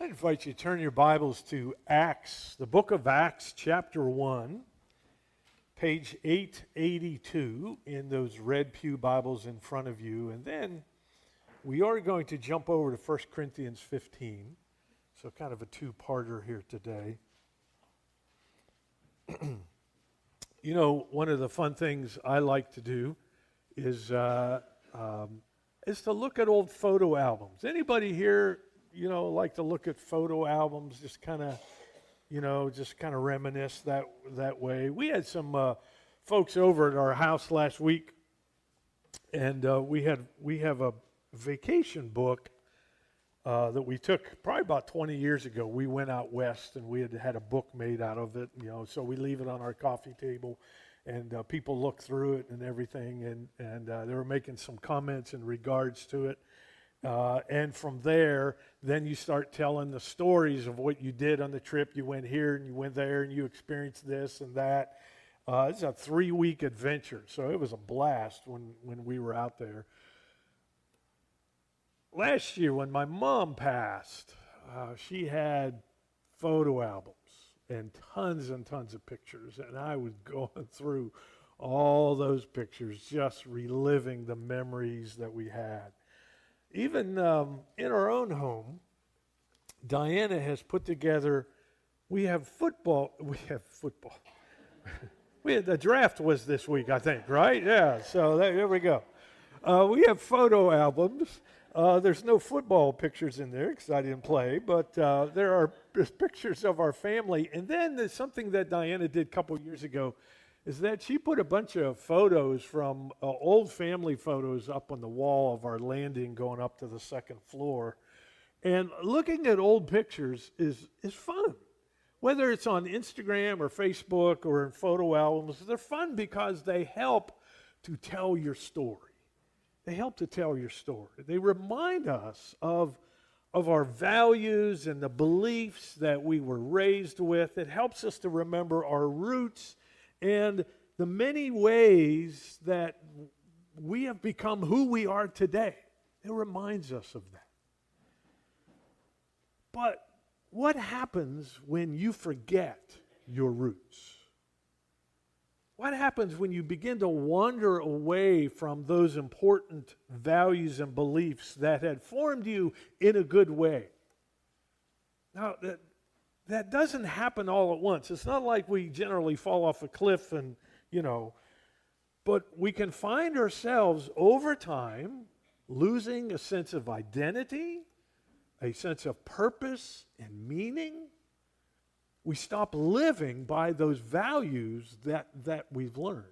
I invite you to turn your Bibles to Acts, the book of Acts, chapter 1, page 882 in those red pew Bibles in front of you. And then we are going to jump over to 1 Corinthians 15, so kind of a two-parter here today. You know, one of the fun things I like to do is to look at old photo albums. Anybody here like to look at photo albums, just kind of reminisce that way. We had some folks over at our house last week, and we have a vacation book that we took probably about 20 years ago. We went out west, and we had a book made out of it, so we leave it on our coffee table, and people look through it and everything, and they were making some comments in regards to it. And from there, then you start telling the stories of what you did on the trip. You went here and you went there and you experienced this and that. It's a 3-week adventure, so it was a blast when we were out there. Last year, when my mom passed, she had photo albums and tons of pictures, and I was going through all those pictures, just reliving the memories that we had. Even in our own home, Diana has put together, we have football. The draft was this week, I think, right? Yeah, so there we go. We have photo albums. There's no football pictures in there because I didn't play, but there's pictures of our family. And then there's something that Diana did a couple years ago, is that she put a bunch of photos from old family photos up on the wall of our landing going up to the second floor. And looking at old pictures is fun. Whether it's on Instagram or Facebook or in photo albums, they're fun because they help to tell your story. They help to tell your story. They remind us of our values and the beliefs that we were raised with. It helps us to remember our roots and the many ways that we have become who we are today. It reminds us of that. But what happens when you forget your roots? What happens when you begin to wander away from those important values and beliefs that had formed you in a good way? Now, that doesn't happen all at once. It's not like we generally fall off a cliff and, but we can find ourselves over time losing a sense of identity, a sense of purpose and meaning. We stop living by those values that we've learned.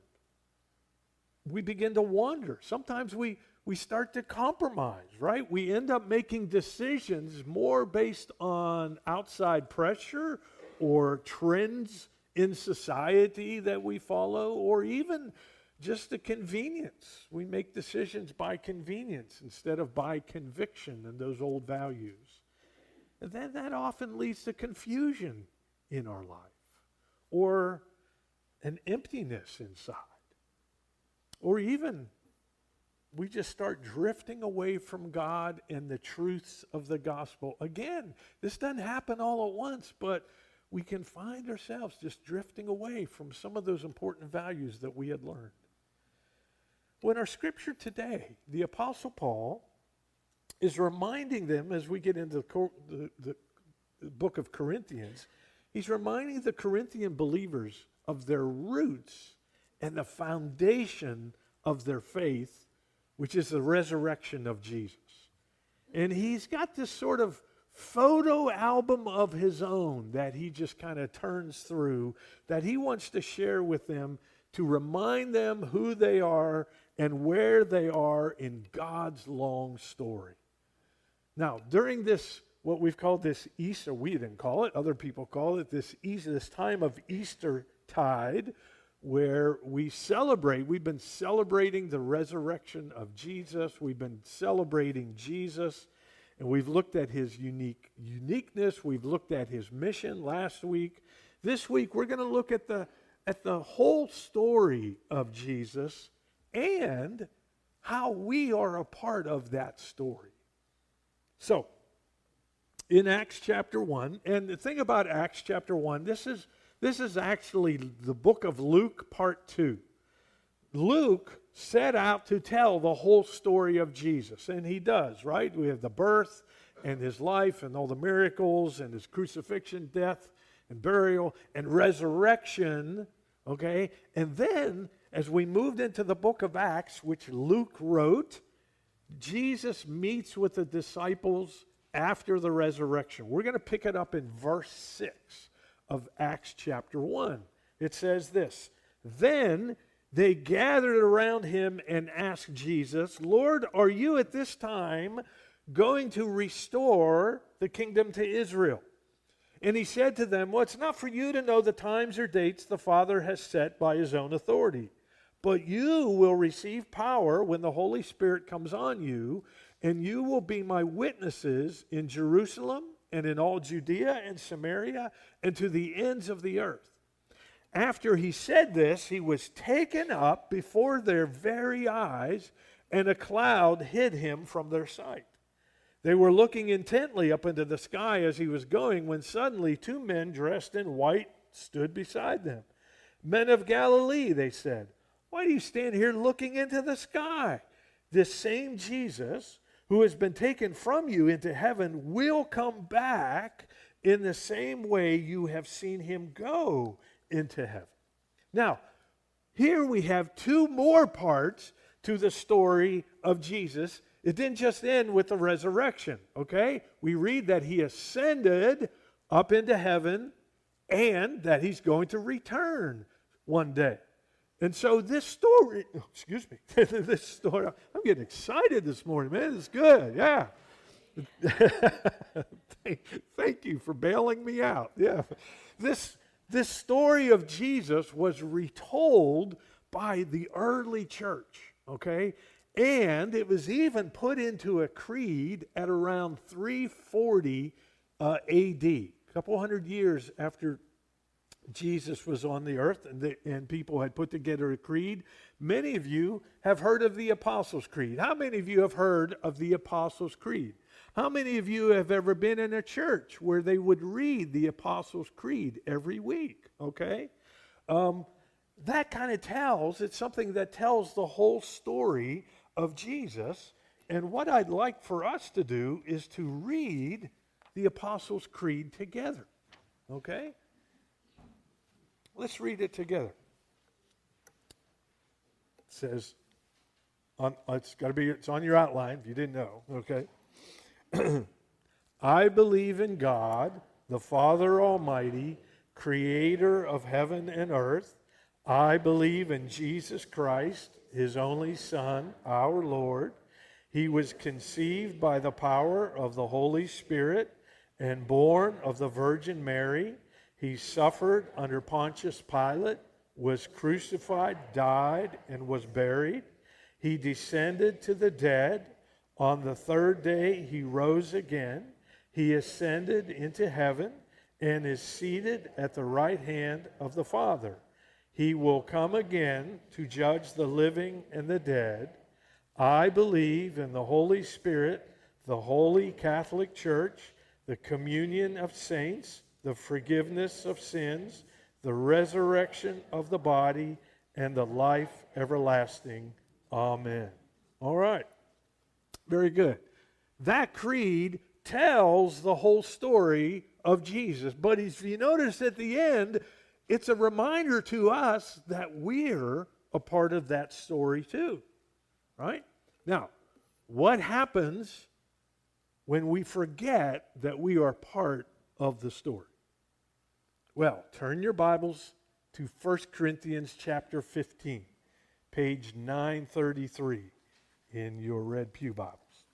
We begin to wander. Sometimes we start to compromise, right? We end up making decisions more based on outside pressure or trends in society that we follow, or even just the convenience. We make decisions by convenience instead of by conviction and those old values. And then that often leads to confusion in our life, or an emptiness inside, or even we just start drifting away from God and the truths of the gospel. Again, this doesn't happen all at once, but we can find ourselves just drifting away from some of those important values that we had learned. Well, in our scripture today, the Apostle Paul is reminding them, as we get into the book of Corinthians, he's reminding the Corinthian believers of their roots and the foundation of their faith, which is the resurrection of Jesus. And he's got this sort of photo album of his own that he just kind of turns through, that he wants to share with them to remind them who they are and where they are in God's long story. Now, during this, what we've called this Easter, we didn't call it, other people call it this time of Easter tide, where we've been celebrating the resurrection of Jesus. We've been celebrating Jesus, and we've looked at his uniqueness. We've looked at his mission last week. This week, we're going to look at the whole story of Jesus and how we are a part of that story. So, in Acts chapter 1. And the thing about Acts chapter 1, this is actually the book of Luke part 2. Luke set out to tell the whole story of Jesus, and he does, right? We have the birth and his life and all the miracles and his crucifixion, death and burial and resurrection, okay? And then as we moved into the book of Acts, which Luke wrote, Jesus meets with the disciples after the resurrection. We're going to pick it up in verse 6 of Acts chapter 1. It says this, "Then they gathered around him and asked Jesus, 'Lord, are you at this time going to restore the kingdom to Israel?' And he said to them, 'Well, it's not for you to know the times or dates the Father has set by his own authority. But you will receive power when the Holy Spirit comes on you, and you will be my witnesses in Jerusalem and in all Judea and Samaria and to the ends of the earth.' After he said this, he was taken up before their very eyes, and a cloud hid him from their sight. They were looking intently up into the sky as he was going, when suddenly 2 men dressed in white stood beside them. 'Men of Galilee,' they said, 'why do you stand here looking into the sky? This same Jesus who has been taken from you into heaven will come back in the same way you have seen him go into heaven.'" Now, here we have 2 more parts to the story of Jesus. It didn't just end with the resurrection, okay? We read that he ascended up into heaven and that he's going to return one day. And so this story, this story, I'm getting excited this morning, man. It's good, yeah. Thank you for bailing me out. Yeah. This story of Jesus was retold by the early church, okay? And it was even put into a creed at around 340 A.D., a couple hundred years after Jesus was on the earth, and people had put together a creed. Many of you have heard of the Apostles' Creed. How many of you have heard of the Apostles' Creed? How many of you have ever been in a church where they would read the Apostles' Creed every week? Okay? That kind of it's something that tells the whole story of Jesus. And what I'd like for us to do is to read the Apostles' Creed together. Okay? Let's read it together. It says, it's on your outline if you didn't know, okay? "I believe in God, the Father Almighty, creator of heaven and earth. I believe in Jesus Christ, his only Son, our Lord. He was conceived by the power of the Holy Spirit and born of the Virgin Mary. He suffered under Pontius Pilate, was crucified, died, and was buried. He descended to the dead. On the 3rd day he rose again. He ascended into heaven and is seated at the right hand of the Father. He will come again to judge the living and the dead. I believe in the Holy Spirit, the Holy Catholic Church, the communion of saints, the forgiveness of sins, the resurrection of the body, and the life everlasting. Amen." All right. Very good. That creed tells the whole story of Jesus. But if you notice at the end, it's a reminder to us that we're a part of that story too. Right? Now, what happens when we forget that we are part of the story? Well, turn your Bibles to 1 Corinthians chapter 15, page 933 in your red pew Bibles.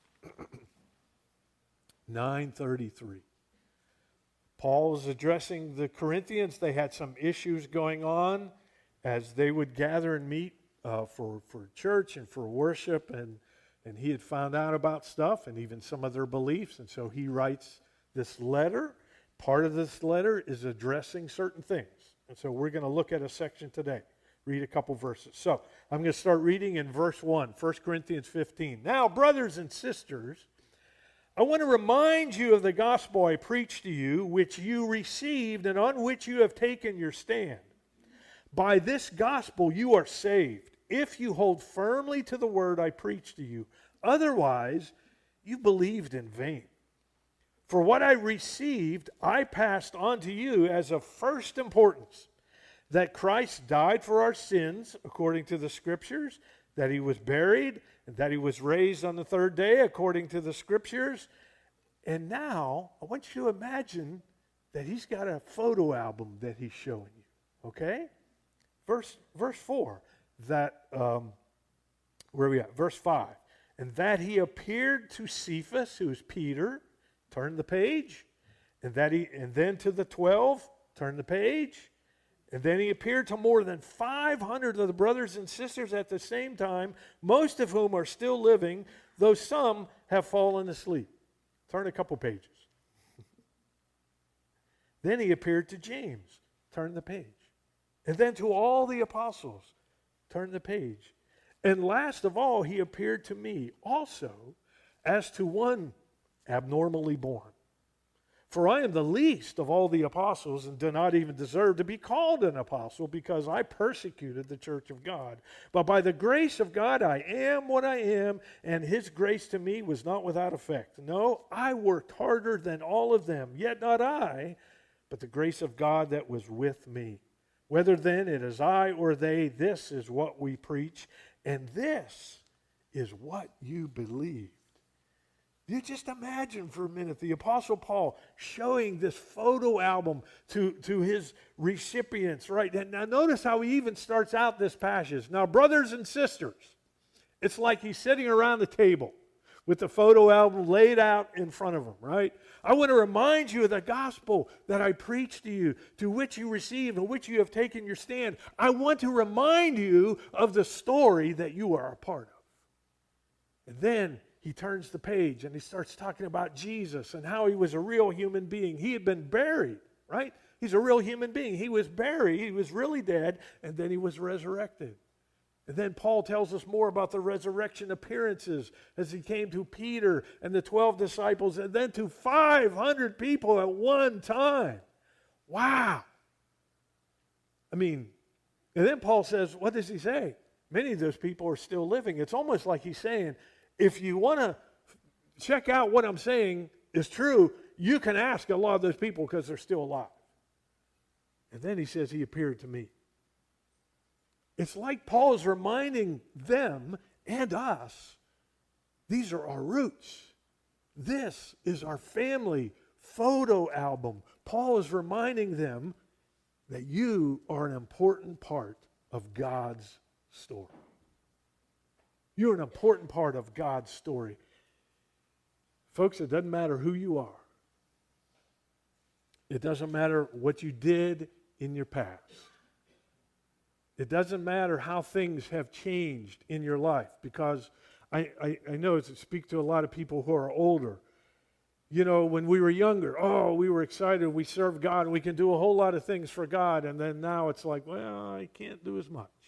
933. Paul is addressing the Corinthians. They had some issues going on as they would gather and meet for church and for worship, and he had found out about stuff and even some of their beliefs, and so he writes this letter. Part of this letter is addressing certain things. And so we're going to look at a section today. Read a couple verses. So I'm going to start reading in verse 1, 1 Corinthians 15. "Now, brothers and sisters, I want to remind you of the gospel I preached to you, which you received and on which you have taken your stand. By this gospel you are saved, if you hold firmly to the word I preached to you. Otherwise, you believed in vain. For what I received, I passed on to you as of first importance, that Christ died for our sins, according to the Scriptures, that he was buried, and that he was raised on the third day, according to the Scriptures. And now, I want you to imagine that he's got a photo album that he's showing you, okay? Verse 4, that, where are we at? Verse 5. And that he appeared to Cephas, who is Peter, turn the page, and then to the 12, turn the page, and then he appeared to more than 500 of the brothers and sisters at the same time, most of whom are still living, though some have fallen asleep. Turn a couple pages. Then he appeared to James. Turn the page. And then to all the apostles. Turn the page. And last of all, he appeared to me also as to one abnormally born. For I am the least of all the apostles and do not even deserve to be called an apostle, because I persecuted the church of God. But by the grace of God I am what I am, and his grace to me was not without effect. No, I worked harder than all of them, yet not I, but the grace of God that was with me. Whether then it is I or they, this is what we preach, and this is what you believe. You just imagine for a minute the Apostle Paul showing this photo album to his recipients, right? And now notice how he even starts out this passage. Now, brothers and sisters, it's like he's sitting around the table with the photo album laid out in front of him, right? I want to remind you of the gospel that I preached to you, to which you received, and which you have taken your stand. I want to remind you of the story that you are a part of. And then he turns the page and he starts talking about Jesus and how he was a real human being. He had been buried, right? He's a real human being. He was buried, he was really dead, and then he was resurrected. And then Paul tells us more about the resurrection appearances as he came to Peter and the 12 disciples, and then to 500 people at one time. Wow. I mean, and then Paul says, what does he say? Many of those people are still living. It's almost like he's saying, if you want to check out what I'm saying is true, you can ask a lot of those people because they're still alive. And then he says he appeared to me. It's like Paul is reminding them and us, these are our roots. This is our family photo album. Paul is reminding them that you are an important part of God's story. You're an important part of God's story. Folks, it doesn't matter who you are. It doesn't matter what you did in your past. It doesn't matter how things have changed in your life, because I know to speak to a lot of people who are older. You know, when we were younger, we were excited, we served God, and we can do a whole lot of things for God, and then now it's like, well, I can't do as much.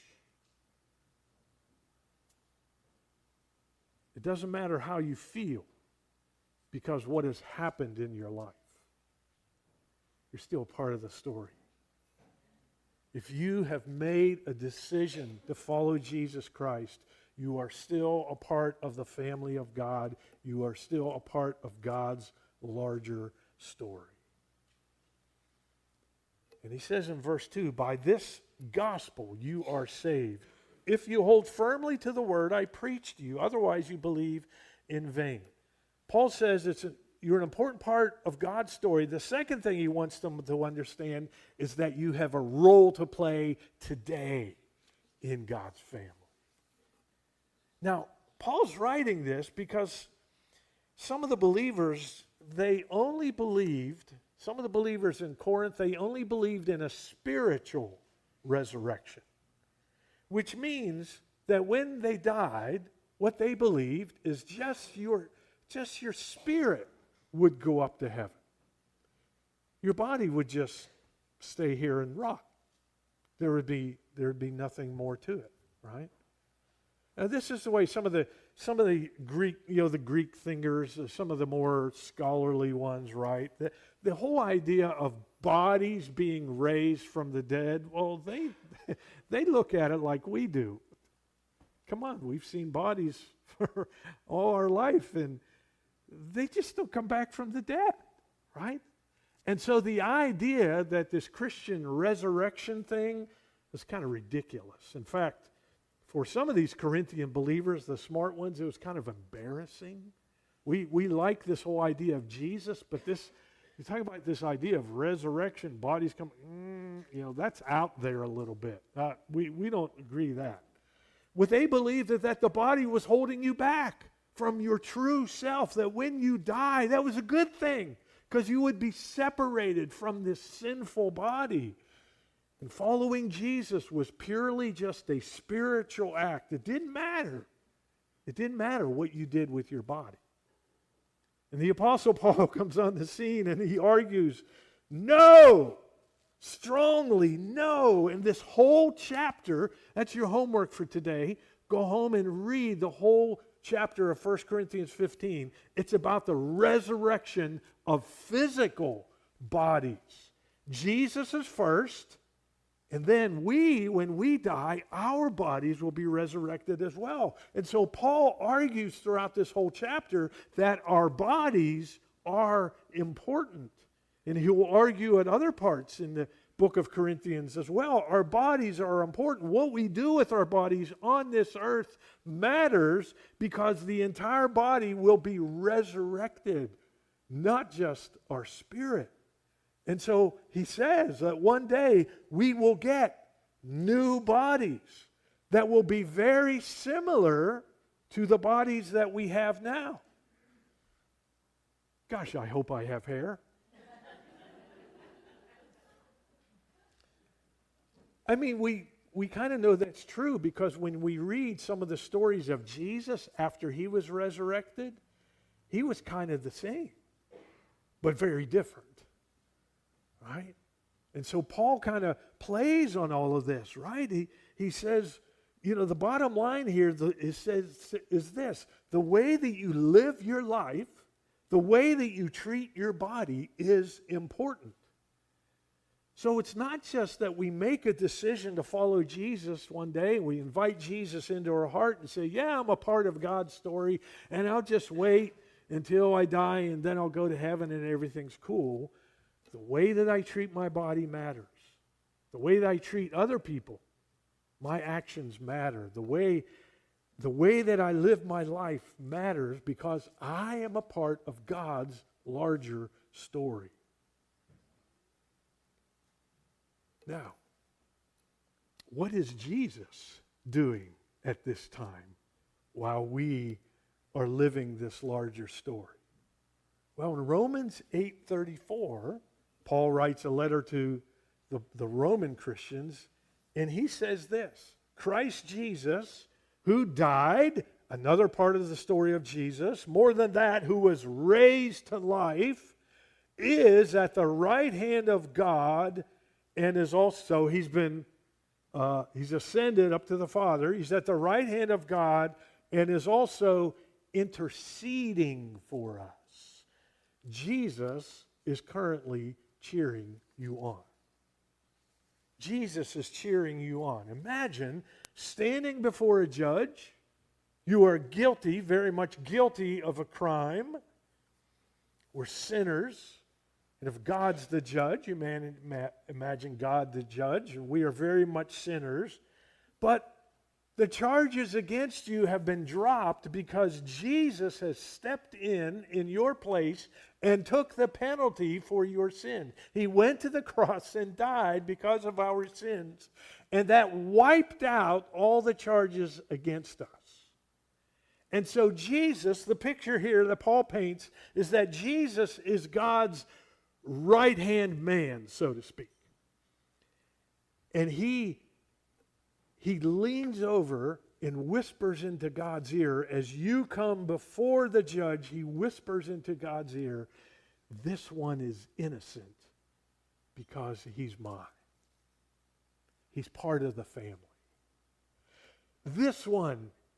It doesn't matter how you feel, because what has happened in your life. You're still part of the story. If you have made a decision to follow Jesus Christ, you are still a part of the family of God. You are still a part of God's larger story. And he says in verse 2, by this gospel you are saved, if you hold firmly to the word I preached to you, otherwise you believe in vain. Paul says you're an important part of God's story. The second thing he wants them to understand is that you have a role to play today in God's family. Now, Paul's writing this because some of the believers, some of the believers in Corinth, they only believed in a spiritual resurrection. Which means that when they died, what they believed is just your spirit would go up to heaven. Your body would just stay here and rot. There would be nothing more to it, right? This is the way some of the Greek, the Greek thinkers, some of the more scholarly ones, right? The whole idea of bodies being raised from the dead, well, they look at it like we do. Come on, we've seen bodies for all our life, and they just don't come back from the dead, right? And so the idea that this Christian resurrection thing is kind of ridiculous. In fact, for some of these Corinthian believers, the smart ones, it was kind of embarrassing. We like this whole idea of Jesus, but you talk about this idea of resurrection, bodies come, that's out there a little bit. We don't agree that. Would they believe that the body was holding you back from your true self, that when you die, that was a good thing, because you would be separated from this sinful body. And following Jesus was purely just a spiritual act. It didn't matter. It didn't matter what you did with your body. And the Apostle Paul comes on the scene and he argues, no, strongly no. And this whole chapter, that's your homework for today. Go home and read the whole chapter of 1 Corinthians 15. It's about the resurrection of physical bodies. Jesus is first. And then when we die, our bodies will be resurrected as well. And so Paul argues throughout this whole chapter that our bodies are important. And he will argue at other parts in the book of Corinthians as well. Our bodies are important. What we do with our bodies on this earth matters, because the entire body will be resurrected, not just our spirit. And so he says that one day we will get new bodies that will be very similar to the bodies that we have now. Gosh, I hope I have hair. I mean, we kind of know that's true, because when we read some of the stories of Jesus after he was resurrected, he was kind of the same, but very different. Right? And so Paul kind of plays on all of this, right? He says, the bottom line here is this: the way that you live your life, the way that you treat your body is important. So it's not just that we make a decision to follow Jesus one day, we invite Jesus into our heart and say, yeah, I'm a part of God's story, and I'll just wait until I die, and then I'll go to heaven and everything's cool. The way that I treat my body matters. The way that I treat other people, my actions matter. The way that I live my life matters, because I am a part of God's larger story. Now, what is Jesus doing at this time while we are living this larger story? Well, in Romans 8:34, Paul writes a letter to the Roman Christians, and he says this: Christ Jesus, who died, another part of the story of Jesus, more than that, who was raised to life, is at the right hand of God, and is also, he's ascended up to the Father. He's at the right hand of God and is also interceding for us. Jesus is currently cheering you on. Jesus is cheering you on. Imagine standing before a judge. You are guilty, very much guilty of a crime. We're sinners. And if God's the judge, you imagine God the judge, and we are very much sinners. But the charges against you have been dropped because Jesus has stepped in your place and took the penalty for your sin. He went to the cross and died because of our sins, and that wiped out all the charges against us. And so Jesus, the picture here that Paul paints, is that Jesus is God's right-hand man, so to speak. And he leans over and whispers into God's ear. As you come before the judge, he whispers into God's ear, this one is innocent because he's mine. He's part of the family. This one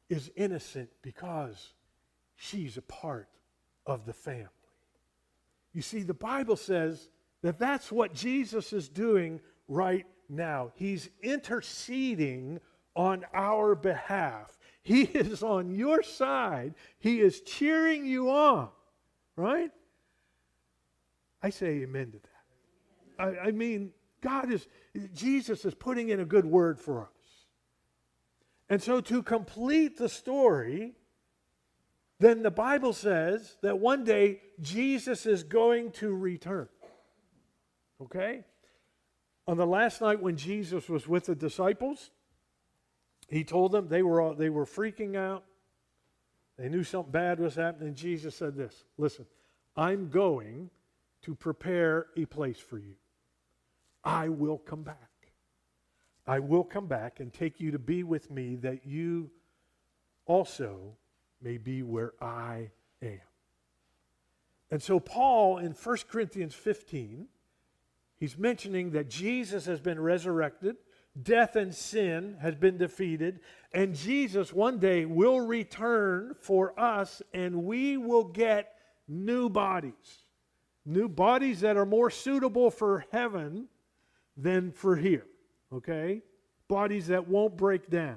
is innocent because she's a part of the family. You see, the Bible says that that's what Jesus is doing right now. He's interceding on our behalf. He is on your side. He is cheering you on, right? I say amen to that. I mean, Jesus is putting in a good word for us. And so to complete the story, then the Bible says that one day Jesus is going to return. Okay? On the last night when Jesus was with the disciples, he told them they were freaking out. They knew something bad was happening. Jesus said this, listen, I'm going to prepare a place for you. I will come back. I will come back and take you to be with me that you also may be where I am. And so Paul in 1 Corinthians 15, he's mentioning that Jesus has been resurrected, death and sin has been defeated, and Jesus one day will return for us, and we will get new bodies that are more suitable for heaven than for here, okay? Bodies that won't break down.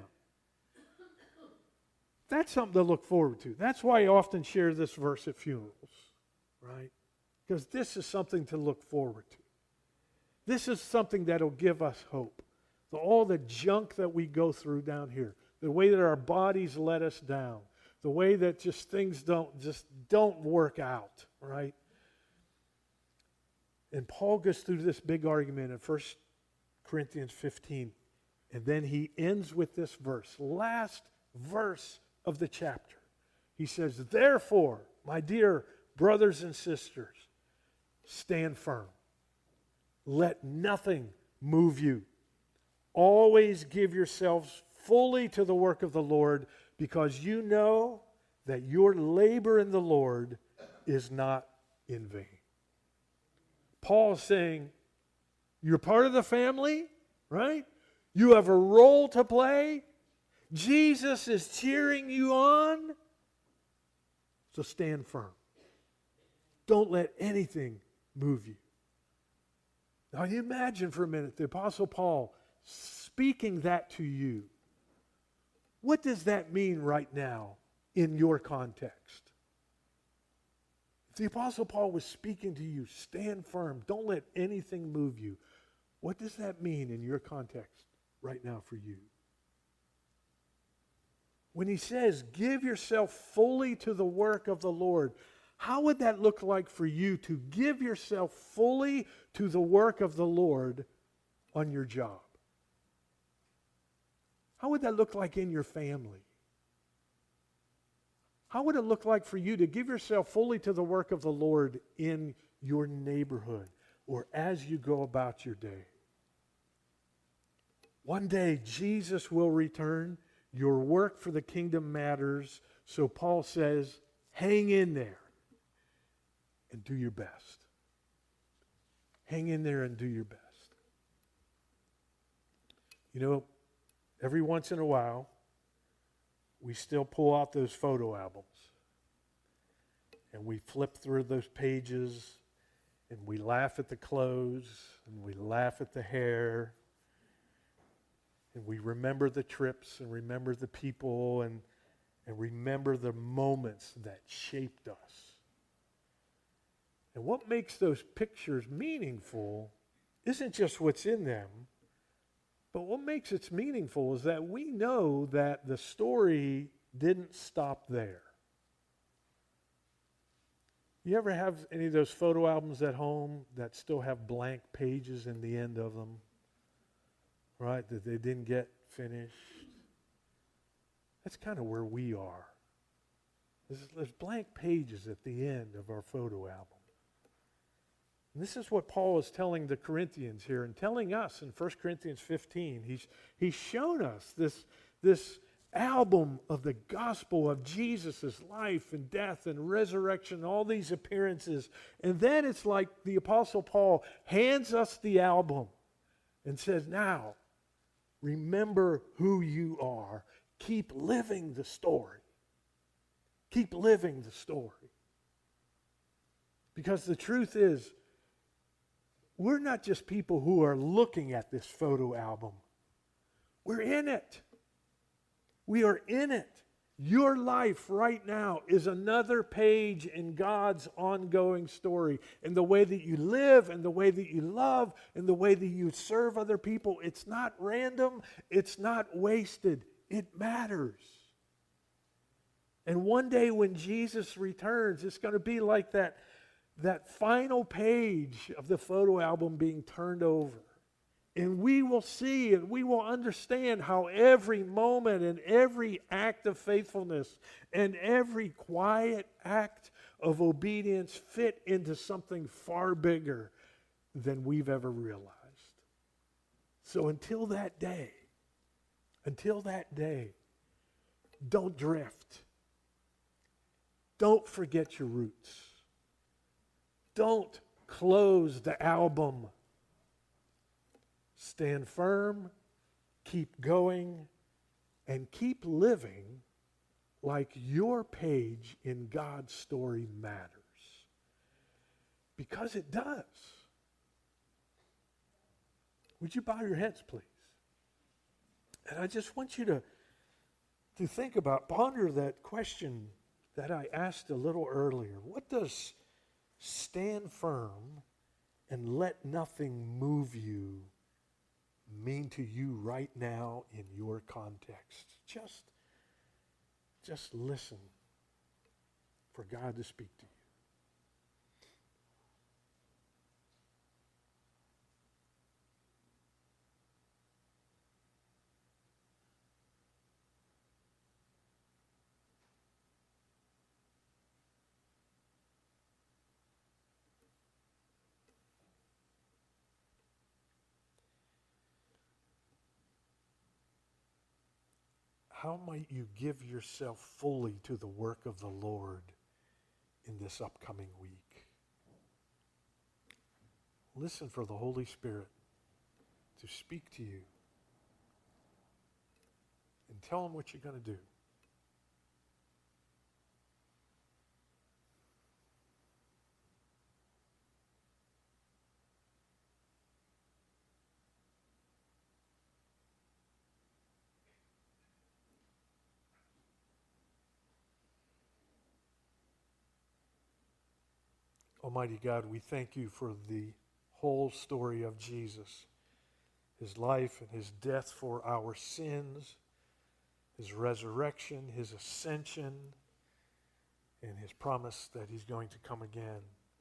That's something to look forward to. That's why I often share this verse at funerals, right? Because this is something to look forward to. This is something that'll give us hope. All the junk that we go through down here, the way that our bodies let us down, the way that just things don't work out, right? And Paul goes through this big argument in 1 Corinthians 15, and then he ends with this verse, last verse of the chapter. He says, therefore, my dear brothers and sisters, stand firm. Let nothing move you. Always give yourselves fully to the work of the Lord, because you know that your labor in the Lord is not in vain. Paul's saying, you're part of the family, right? You have a role to play. Jesus is cheering you on. So stand firm. Don't let anything move you. Now you imagine for a minute the Apostle Paul speaking that to you. What does that mean right now in your context? If the Apostle Paul was speaking to you, stand firm, don't let anything move you. What does that mean in your context right now for you? When he says, give yourself fully to the work of the Lord, how would that look like for you to give yourself fully to the work of the Lord on your job? How would that look like in your family? How would it look like for you to give yourself fully to the work of the Lord in your neighborhood or as you go about your day? One day, Jesus will return. Your work for the kingdom matters. So Paul says, hang in there and do your best. Hang in there and do your best. You know, every once in a while, we still pull out those photo albums. And we flip through those pages, and we laugh at the clothes, and we laugh at the hair, and we remember the trips, and remember the people, and remember the moments that shaped us. And what makes those pictures meaningful isn't just what's in them, but what makes it meaningful is that we know that the story didn't stop there. You ever have any of those photo albums at home that still have blank pages in the end of them? Right? That they didn't get finished? That's kind of where we are. There's blank pages at the end of our photo album. And this is what Paul is telling the Corinthians here and telling us in 1 Corinthians 15. He's shown us this album of the gospel of Jesus' life and death and resurrection, all these appearances. And then it's like the Apostle Paul hands us the album and says, now, remember who you are. Keep living the story. Keep living the story. Because the truth is, we're not just people who are looking at this photo album. We're in it. We are in it. Your life right now is another page in God's ongoing story. And the way that you live, and the way that you love, and the way that you serve other people, it's not random. It's not wasted. It matters. And one day when Jesus returns, it's going to be like that final page of the photo album being turned over. And we will see and we will understand how every moment and every act of faithfulness and every quiet act of obedience fit into something far bigger than we've ever realized. So until that day, don't drift. Don't forget your roots. Don't close the album. Stand firm, keep going, and keep living like your page in God's story matters. Because it does. Would you bow your heads, please? And I just want you to think about, ponder that question that I asked a little earlier. What does stand firm and let nothing move you mean to you right now in your context? Just listen for God to speak to you. How might you give yourself fully to the work of the Lord in this upcoming week? Listen for the Holy Spirit to speak to you. And tell him what you're going to do. Almighty God, we thank you for the whole story of Jesus, his life and his death for our sins, his resurrection, his ascension, and his promise that he's going to come again.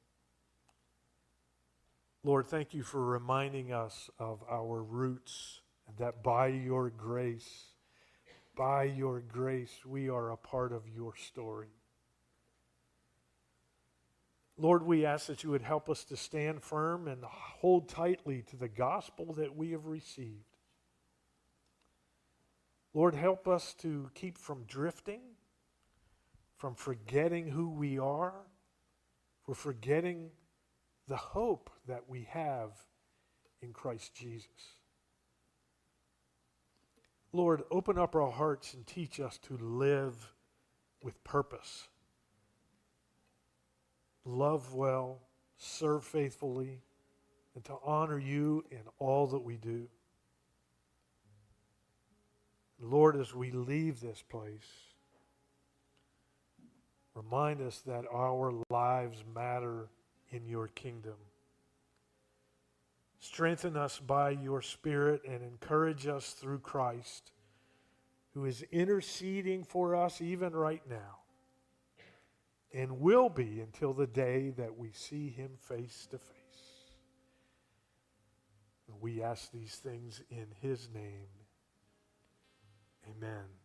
Lord, thank you for reminding us of our roots, and that by your grace, we are a part of your story. Lord, we ask that you would help us to stand firm and hold tightly to the gospel that we have received. Lord, help us to keep from drifting, from forgetting who we are, for forgetting the hope that we have in Christ Jesus. Lord, open up our hearts and teach us to live with purpose. Love well, serve faithfully, and to honor you in all that we do. Lord, as we leave this place, remind us that our lives matter in your kingdom. Strengthen us by your Spirit and encourage us through Christ, who is interceding for us even right now, and will be until the day that we see him face to face. And we ask these things in his name. Amen.